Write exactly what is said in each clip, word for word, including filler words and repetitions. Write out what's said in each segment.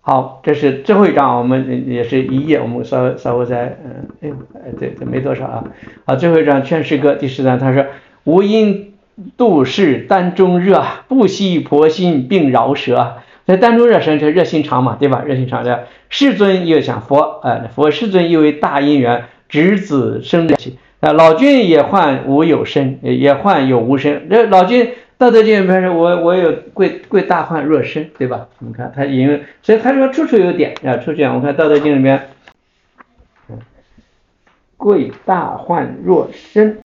好，这是最后一章，我们也是一页，我们稍微稍微再嗯，哎呦，哎对，这没多少啊。好，最后一章《劝世歌》第十章，他说：吾因度世丹中热，不惜婆心并饶舌。在丹中热神，这热心肠嘛，对吧？热心肠的世尊又想佛，呃，佛世尊又为大因缘，执子生起。啊，老君也患无有身，也患有无身。这老君。道德经里面说，我我有贵贵大患若身，对吧？你看他引用，所以他说处处有点啊，处处有。我看道德经里面，贵大患若身。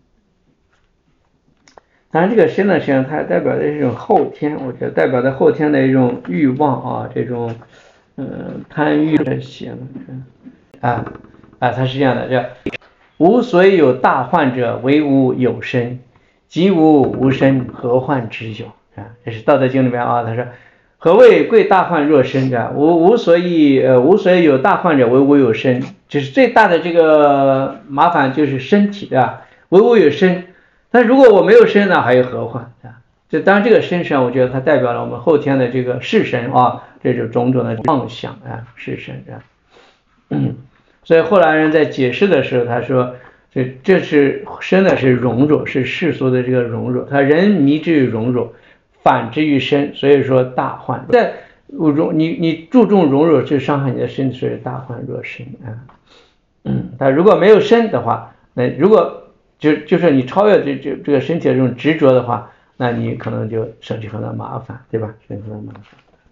当然，这个身呢，实际上它代表的是一种后天，我觉得代表的后天的一种欲望啊，这种嗯、呃、贪欲的行啊啊，它是这样的，叫吾所以有大患者，为吾有身。即无无身，何患之有啊？这是《道德经》里面啊，他说：“何谓贵大患若身？啊，无无所以呃，无所以有大患者，为吾有身。就是最大的这个麻烦就是身体的，为吾有身。但如果我没有身呢，还有何患啊？这当然这个身上，我觉得它代表了我们后天的这个世身啊，这种种种的妄想啊，世身啊。嗯，所以后来人在解释的时候，他说。”这这是身的是荣辱，是世俗的这个荣辱，他人迷之于荣辱，反之于身，所以说大患。在荣你你注重荣辱，就伤害你的身体，所以大患若身啊。嗯，他如果没有身的话，那如果就就是你超越这这这个身体的这种执着的话，那你可能就省去很多麻烦，对吧？省去很多麻烦。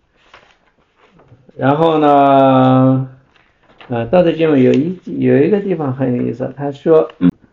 然后呢？呃，道德经有一有一个地方很有意思，他说，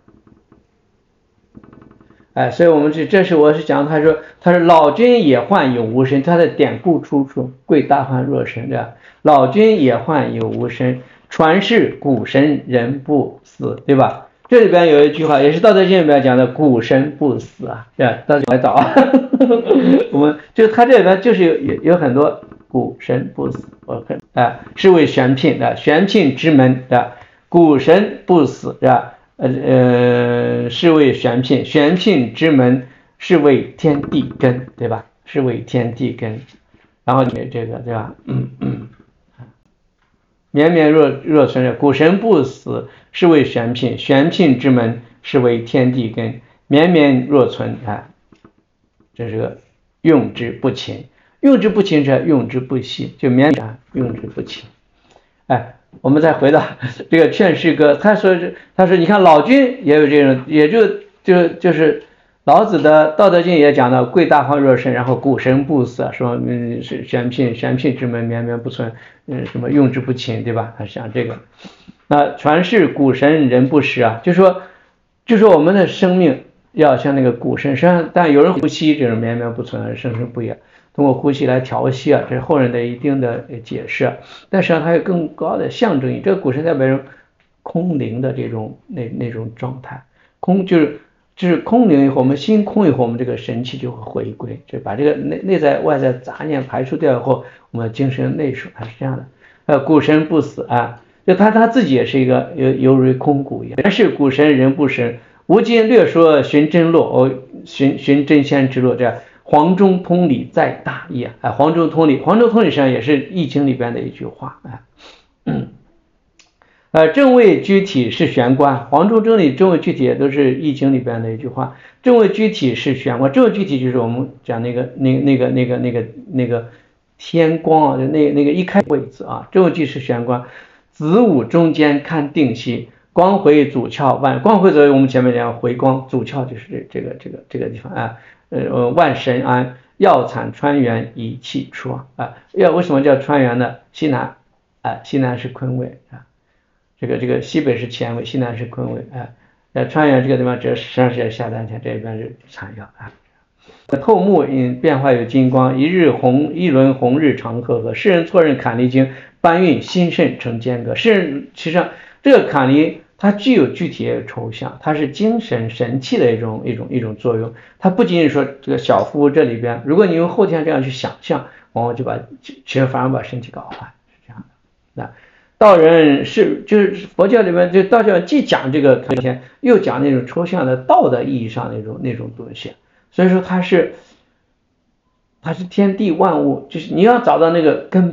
哎，所以我们这这是我是讲，他说他说老君也患有无身，他的典故出处贵大患若身的，老君也患有无身，传世古神人不死，对吧？这里边有一句话，也是道德经里边讲的，古神不死啊，对吧？道德经来找啊，我们就他这里边就是有有有很多。古神不死，我看啊，是为玄牝的，玄牝之门的，古神不死的，呃呃，是为玄牝，玄牝之门是为天地根，对吧？是为天地根，然后你这个对吧？嗯嗯，绵绵若若存着，古神不死是为玄牝，玄牝之门是为天地根，绵绵若存啊，这是个用之不勤。用之不勤者，用之不息，就绵绵用之不勤。哎，我们再回到这个劝世歌，他说他说你看老君也有这种，也就就就是老子的《道德经》也讲到贵大患若身，然后古神不死，说嗯是玄牝玄牝之门绵绵不存，嗯什么用之不勤，对吧？他讲这个。那传世古神人不死啊，就说就说我们的生命要像那个古神，实际上但有人呼吸这种绵绵不存，生生不息。通过呼吸来调息啊，这是后人的一定的解释。但实际上它有更高的象征意义。这个古神代表空灵的这种那那种状态，空就是就是空灵以后，我们心空以后，我们这个神气就会回归，就把这个内内在外在杂念排除掉以后，我们精神内守，它是这样的。呃，古神不死啊，就他他自己也是一个犹犹如空谷一样，人是古神人不神。吾今略说寻真路，哦，寻寻真仙之路，这样。黄中通理在大义啊！黄中通理，黄中通理实际上也是《易经》里边的一句话啊。嗯，呃，正位具体是玄关，黄中正理正位具体也都是《易经》里边的一句话。正位具体是玄关，正位具体就是我们讲那个那那个那个那个那个天光啊，那那个一开位置啊。正位具体是玄关，子午中间看定息，光回祖窍万光回作为我们前面讲回光，祖窍就是这个这个这个地方啊。呃，万神安，药产川原以气出啊。要为什么叫川原呢？西南啊，西南是坤位啊，这个这个西北是乾位，西南是坤位啊。呃，川原这个地方这实际上是下丹田，这边是产药啊。透木因变化有金光，一日红一轮红日长和合，世人错认坎离经，搬运心肾成间隔。世人其实上这个坎离。它具有具体也有抽象，它是精神神气的一种一种一种作用。它不仅仅说这个小腹这里边，如果你用后天这样去想象，往往就把其实反而把身体搞坏，是这样的。那道人是就是佛教里面就道教既讲这个后天，又讲那种抽象的道的意义上那种那种东西，所以说它是它是天地万物，就是你要找到那个根本。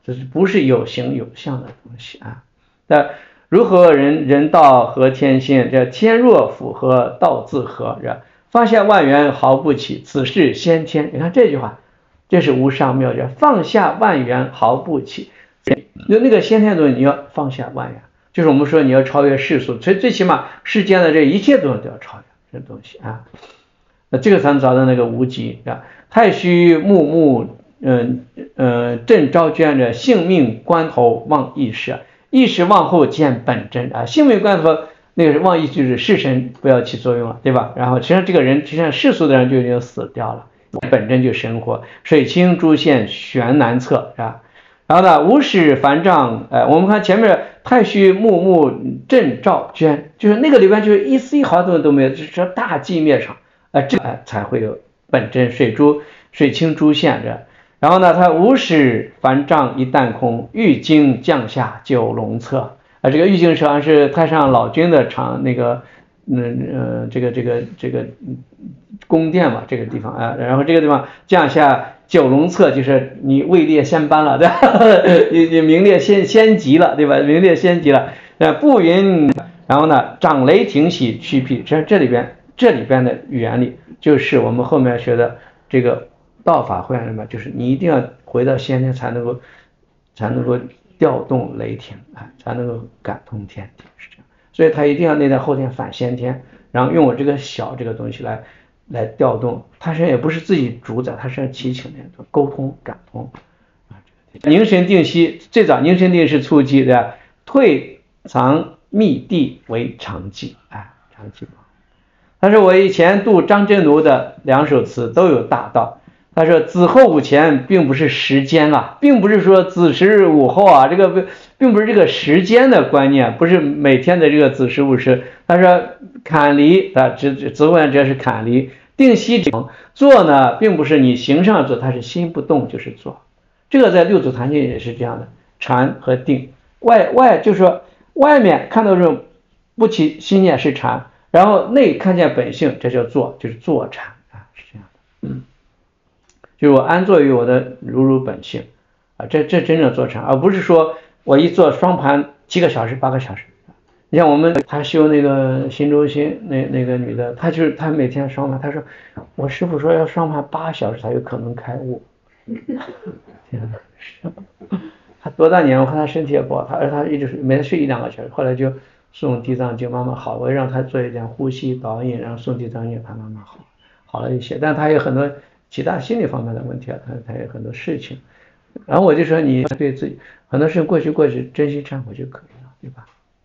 这是不是有形有相的东西啊？那如何人人道合天心？这天若符合，道自合。这放下万缘毫不起，此是先天。你看这句话，这是无上妙觉。放下万缘毫不起，就那个先天东西，你要放下万缘，就是我们说你要超越世俗，最最起码世间的这一切东西都要超越这东西啊。那这个才能找到那个无极啊。太虚木木，嗯呃，正昭娟着性命关头忘意识，意识忘后见本真啊。性命关头那个是忘意，就是世神不要起作用了，对吧？然后实际上这个人，实际上世俗的人就已经死掉了，本真就生活。水清珠现悬难测，是吧？然后呢，无始梵障，呃，我们看前面太虚木木正照娟，就是那个里边就是一丝一毫东西都没有，就是大寂灭场，呃，这才会有本真水珠水清珠现着。然后呢，它无始梵障一旦空，玉经降下九龙侧。啊，这个玉经实际上是太上老君的场那个，嗯呃，这个这个这个宫殿嘛，这个地方啊，然后这个地方降下九龙侧，就是你位列仙班了，对吧？你你名列仙仙级了，对吧？名列仙级了。呃，步云，然后呢，掌雷霆喜趋辟，这这里边这里边的原理就是我们后面学的这个道法会什么，就是你一定要回到先天才能够才能够调动雷霆啊，才能够感通天地，是这样。所以他一定要内在后天反先天，然后用我这个小这个东西来来调动，他实际上也不是自己主宰，他是祈请的沟通感通啊。凝神定息，最早凝神定是初期的，退藏密地为常寂啊，常寂。他说我以前读张真奴的两首词都有大道。他说子后午前并不是时间啊，并不是说子时午后啊，这个并不是这个时间的观念，不是每天的这个子时午时。他说坎离啊，子子后这是坎离，定息坐呢，并不是你形上坐，它是心不动就是坐。这个在六祖坛经也是这样的，禅和定，外外就是说外面看到这种不起心念是禅，然后内看见本性，这叫坐，就是坐禅啊，是这样的，嗯。就是我安坐于我的如如本性啊，这这真正坐禅，而不是说我一坐双盘七个小时八个小时。你像我们他修那个新中心那那个女的，她就是她每天双盘，她说我师父说要双盘八小时才有可能开悟。天哪，她多大年？我看她身体也不好，她而她一直每天睡一两个小时，后来就诵地藏经慢慢好，我让她做一点呼吸导引，然后诵地藏经，她慢慢好好了一些，但她有很多其他心理方面的问题啊，他他有很多事情，然后我就说你对自己很多事情过去过去，珍惜忏悔就可以了，对吧？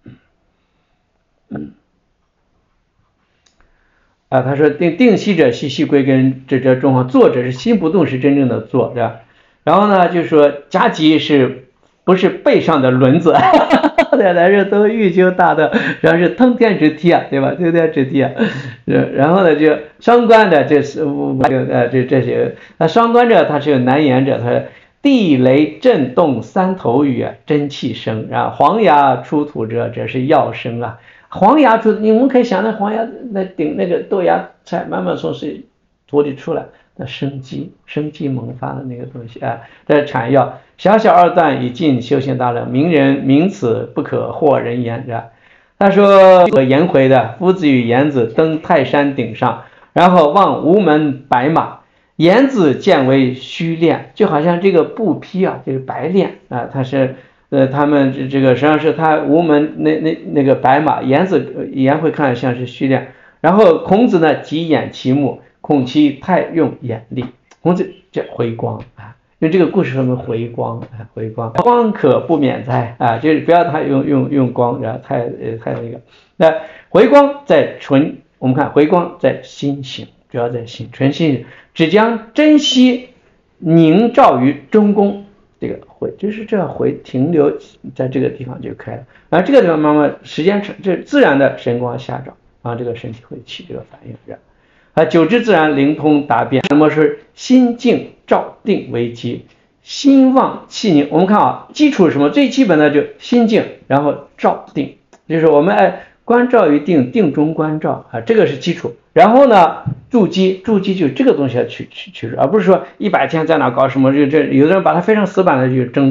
嗯，啊，他说定定息者息息归根，这这状况，坐者是心不动是真正的坐，对吧？然后呢，就是说夹击是不是背上的轮子？对，来说都欲求大道，然后是通天之梯啊，对吧？通天之梯啊，然后呢，就双关的这是呃这这些，那双关者它是有难言者，它地雷震动三头雨，真气生，然后黄牙出土者，这是药生啊。黄牙出，你们可以想到黄牙那顶那个豆芽菜慢慢从是土里出来。那生机生机萌发的那个东西啊，这产药小小二段以尽修行大乐，名人名此不可惑人言，是吧？他说颜回的夫子与颜子登泰山顶上，然后望无门白马，颜子见为虚练，就好像这个布匹啊，就是白练啊，他是呃他们这个实际上是他无门那那那个白马，颜子颜回看像是虚练，然后孔子呢急眼其目。孔其太用眼力，孔子这回光啊，因为这个故事说明回光啊，回光光可不免哉啊，就是不要太用用用光，然后太呃太那个。那回光在纯，我们看回光在心性，主要在心纯心，只将珍惜凝照于中宫，这个回就是这样回停留在这个地方就开了，然后这个地方慢慢时间长，这自然的神光下照，然后这个身体会起这个反应，是吧？啊，久之自然灵通达变。什么是心静照定为基？心旺气凝。我们看啊，基础是什么？最基本的就心静，然后照定，就是我们爱关照于定，定中关照啊，这个是基础。然后呢，筑基，筑基就这个东西要去去去，而不是说一百天在哪搞什么，这这有的人把它非常死板的去征兆，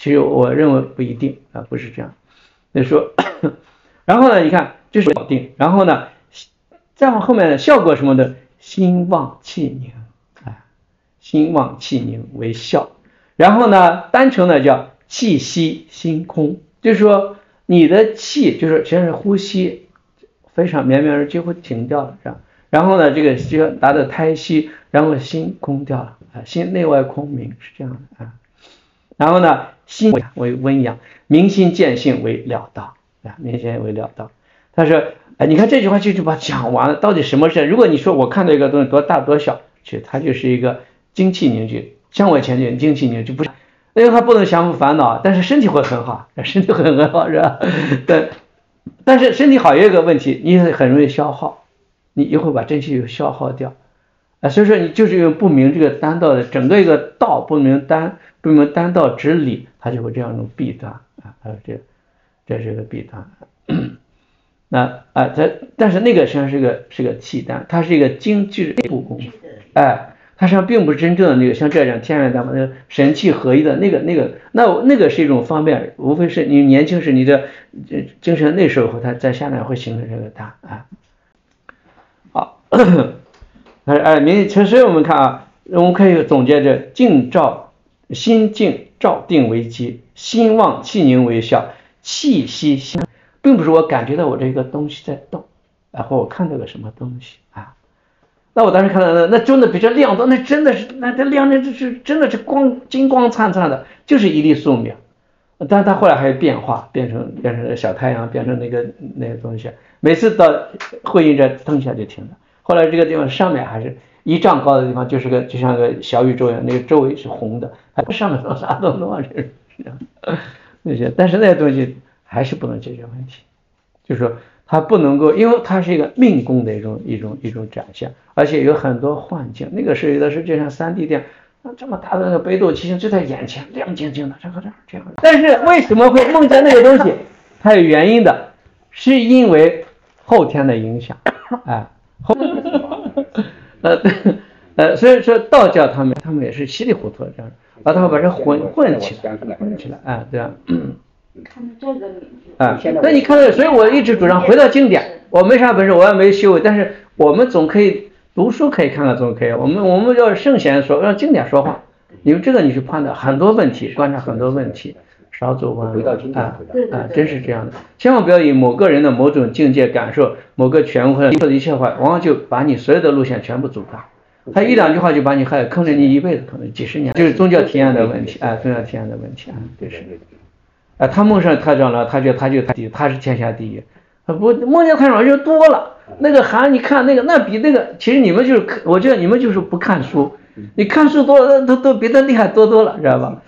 其实我认为不一定啊，不是这样。那说，然后呢，你看这是搞定，然后呢，再往后面的效果什么的，心旺气凝，啊，心旺气凝为效。然后呢，单程呢叫气息心空，就是说你的气就是全是呼吸非常绵绵而几乎停掉了，这样。然后呢，这个就达到胎息，然后心空掉了啊，心内外空明是这样的啊。然后呢，心为温养，明心见性为了道啊，明心为了道。他说，哎，你看这句话就就把讲完了，到底什么是？如果你说我看到一个东西多大多小，其实它就是一个精气凝聚，向外前进，精气凝聚不是，因为它不能降服烦恼，但是身体会很好，身体会很好是吧？但但是身体好也有个问题，你很容易消耗，你一会儿把真气又消耗掉。啊，所以说你就是用不明这个单道的整个一个道不明单不明单道之理，它就会这样一种弊端啊，还有这这是个弊端。那啊，它但是那个实际上是个是个气单，它是一个精致内部功夫，哎，它实际上并不是真正的那个像这样天元丹嘛，那个神气合一的那个那个，那那个是一种方便，无非是你年轻时你的精神内守后，它在下面会形成这个单啊。好。哎，明，所以我们看啊，我们可以总结着静照，心静照定为基，心旺气凝为效，气息心，并不是我感觉到我这个东西在动，然后我看到个什么东西啊，那我当时看到那那真的比这亮多，那真的是那这亮的这是真的是光金光灿灿的，就是一粒素秒，但它后来还有变化，变成变成小太阳，变成那个那个东西，每次到会阴这腾一下就停了。后来这个地方上面还是一丈高的地方，就是个就像个小宇宙一样，那个周围是红的，还上面啥都能往这是这样那些，但是那些东西还是不能解决问题，就是说它不能够，因为它是一个命宫的一种一种一种展现，而且有很多幻境，那个是有的是就像三 D 电影，这么大的那个北斗七星就在眼前，亮晶晶的，这个这样这样。但是为什么会梦见那个东西？它有原因的，是因为后天的影响，哎。后呃呃，所以说道教他们他们也是稀里糊涂这样，把他们把这混混起来，混起来，哎，这样。 看这个名字啊，那你看到，所以我一直主张回到经典。我没啥本事，我也没修，但是我们总可以读书，可以看看总可以。我们我们要圣贤说，让经典说话。因为这个你去判断很多问题，观察很多问题。少走弯路啊啊，真是这样的，千万不要以某个人的某种境界感受、某个权威或者一切话，往往就把你所有的路线全部阻断。他一两句话就把你害坑着你一辈子，可能几十年，就是宗教体验的问题啊，宗教体验的问题啊，这是啊，他梦上太长了，他觉得他就他他是天下第一，他不梦见太长就多了。那个韩，你看那个那比那个，其实你们就是，我觉得你们就是不看书，你看书多都都比他厉害多多了，知道吧？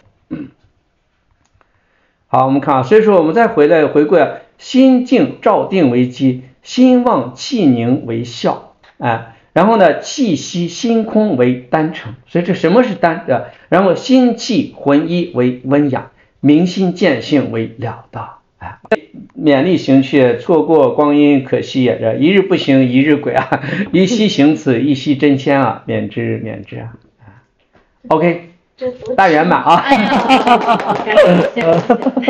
好，我们看啊，所以说我们再回来回归啊，心静照定为基，心旺气凝为效，啊，然后呢，气息心空为丹成，所以这什么是丹啊？然后心气浑一为温养，明心见性为了道，啊，勉力行去，错过光阴可惜也，这一日不行一日鬼啊，一夕行此一夕真仙啊，免之免之啊 ，OK。大圆满啊！